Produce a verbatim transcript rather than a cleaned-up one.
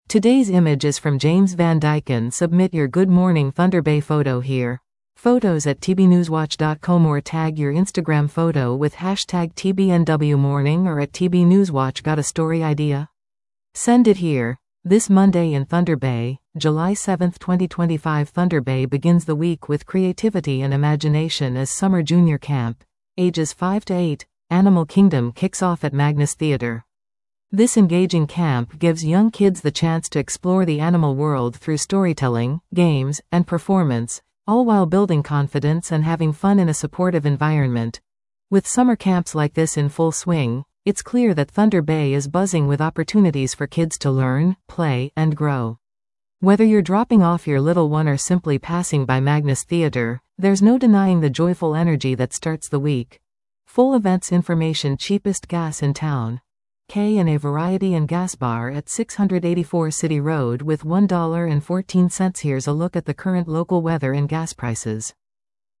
Today's image is from James Van Dyken. Submit your Good Morning Thunder Bay photo here. Photos at t b newswatch dot com or tag your Instagram photo with hashtag T B N W morning or at tbnewswatch. Got a story idea? Send it here. This Monday in Thunder Bay, July seventh twenty twenty-five, Thunder Bay begins the week with creativity and imagination as Summer Junior Camp, ages five to eight, Animal Kingdom kicks off at Magnus Theater. This engaging camp gives young kids the chance to explore the animal world through storytelling, games, and performance, all while building confidence and having fun in a supportive environment. With summer camps like this in full swing, it's clear that Thunder Bay is buzzing with opportunities for kids to learn, play, and grow. Whether you're dropping off your little one or simply passing by Magnus Theater, there's no denying the joyful energy that starts the week. Full events information. Cheapest gas in town. K and A Variety and Gas Bar at six eighty-four City Road with one dollar and fourteen cents. Here's a look at the current local weather and gas prices.